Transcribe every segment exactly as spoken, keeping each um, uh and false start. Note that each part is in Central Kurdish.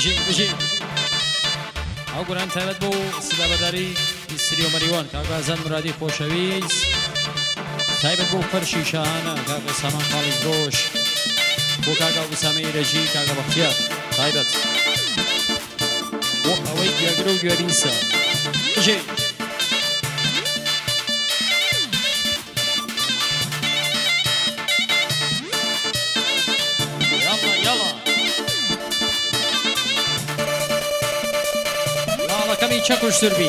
بژی بژی ئەو گوران تایبەت بۆ سدا بەداری سری و مەریوان کاکە ئازاد مرادی خۆشەویست تایبەت بۆ فەرشی شاهانە کاکە سامان خاڵی درۆش بۆ کاکە ئوسامەی رەژی کاکە بەختیار تایبەت بۆ ئەوەی گوێگرە و گوێریسە بژی کمی چکش دربی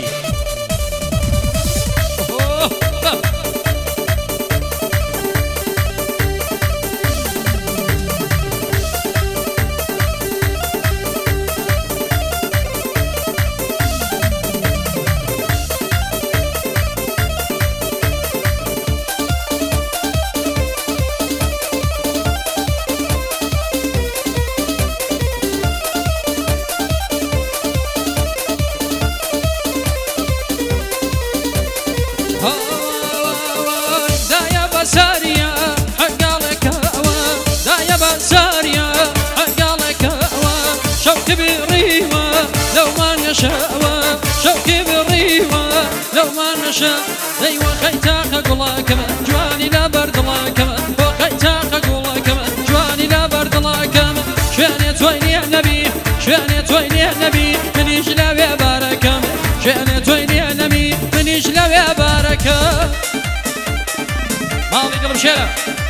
شوكي بالريوة لو ما نشاء شوكي بالريوة لو ما نشاء أيوة خيتاك أقول كمان جواني لا برد الله كمان وخيتاك أقول كمان جواني لا برد الله كمان شاني تويني يا نبي شاني تويني يا نبي من يجلى يا باركة شاني تويني يا نبي من يجلى يا باركة ماضي قلب شيلة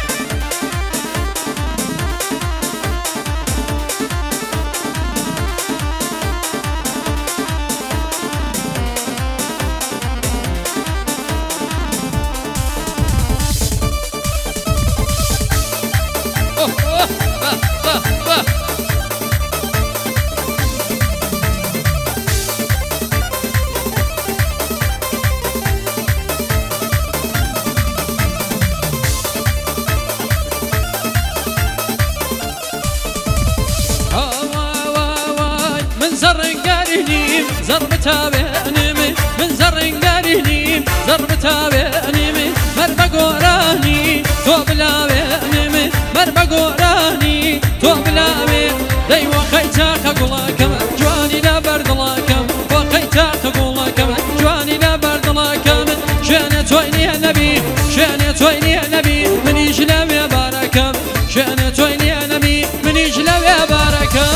زربتها بأنمي من زرن قاريني زربتها بأنمي مربق وراني توبلا بأنمي مربق وراني توبلا بأنمي دي وخيتاك أقول كمان جواني لا برد الله كمان وخيتاك أقول كمان جواني لا برد الله كمان شأن تويني يا نبي شأن تويني يا نبي من يجلب يا باركة شأن تويني يا نبي من يجلب يا باركة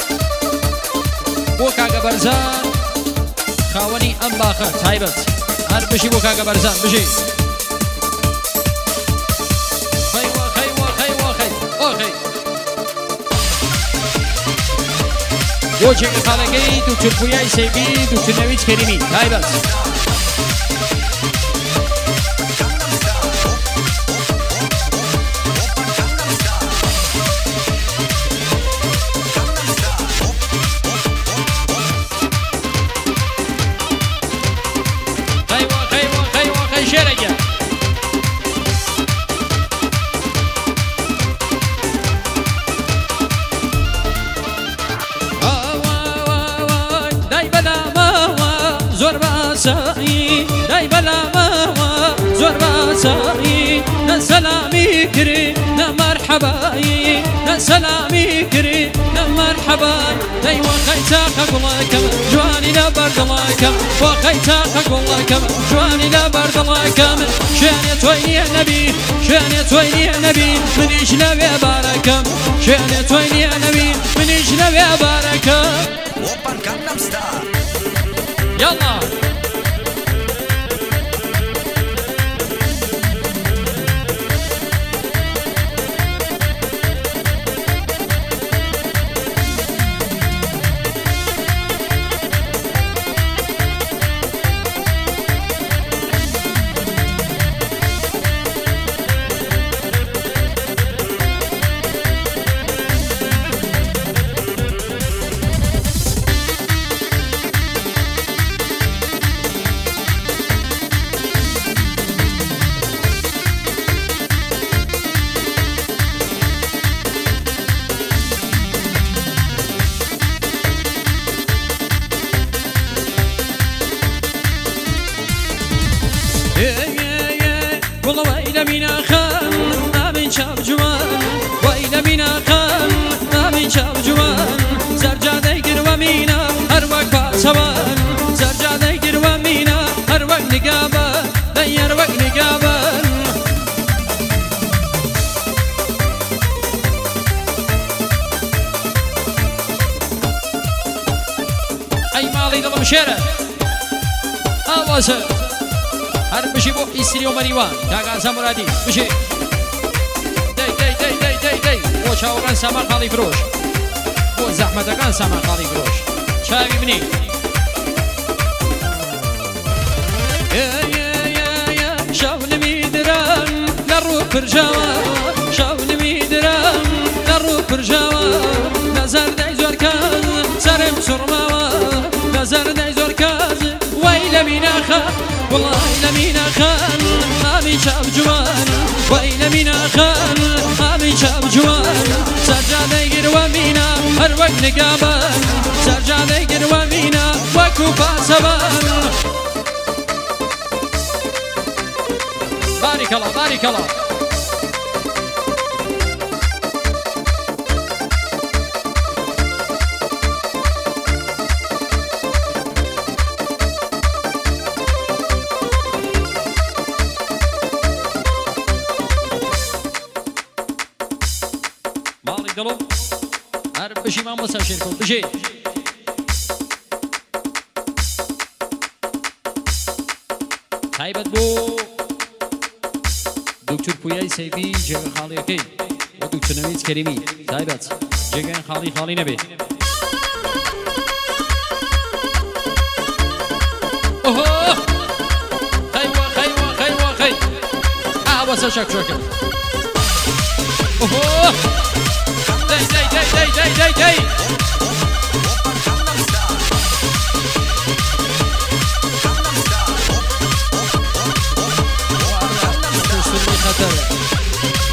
وكاكا برزان خاوني ام باخر تايبت هر بشي بو كاكا برزان بشي خيوة خيوة خيوة خي اوخي وجه خالقي تو تربوياي سيبي تو تنويت كريمي تايبت داي بلا ما زور باساي نسلامي كري نمرحباي نسلامي كري نمرحبا داي وخيتاك أقول كمان جواني لا برد الله كمان وخيتاك أقول كمان جواني لا برد الله كمان شاني تويني يا نبي شاني تويني يا نبي من يجلب يا باركة شاني تويني يا نبي من يجلب يا باركة يلا والله وإلى منا خان ما من شاب جوان وإلى منا خان ما من شاب جوان زرجا ديقر ومينا هر وقت باسوان سرجاني قر ومينا هر وقت نقابل دير وقت نقابل اي مالي دلم شيره اواسه هر بشي بو إسري ومريوان كاغا سامرادي بشي دي دي دي دي دي دي بو چاوغان سامر خالي فروش بو زحمتكان سامر خالي فروش شاوي بني يا يا يا يا شاول ميدران لرو برجاوا شاول ميدران لرو برجاوا نظر داي زور كاز سرم سرماوا نظر داي زور كاز ويل مينا خان والله لمينا خان ما من شاب جوان ويل مينا خان ما من شاب جوان سرجاني قر ومينا هر وقت نقابل سرجاني قر ومينا وكوفا سبان بارك الله بارك الله مالي دلو هر بشي ما مسافر كل بشي تایبەت بۆ دکتور پویای سەیفی جێگە خاڵیەکەی بۆ دکتور نەوید کەریمی تایبەت جێگەیان خاڵی خاڵی نەبێت ئۆهۆ خەیوە خەیوە خەیوە خەی ئاوەسە شەکشۆکە ئۆهۆ دەی دەی دەی دەی دەی دەی دەی خطر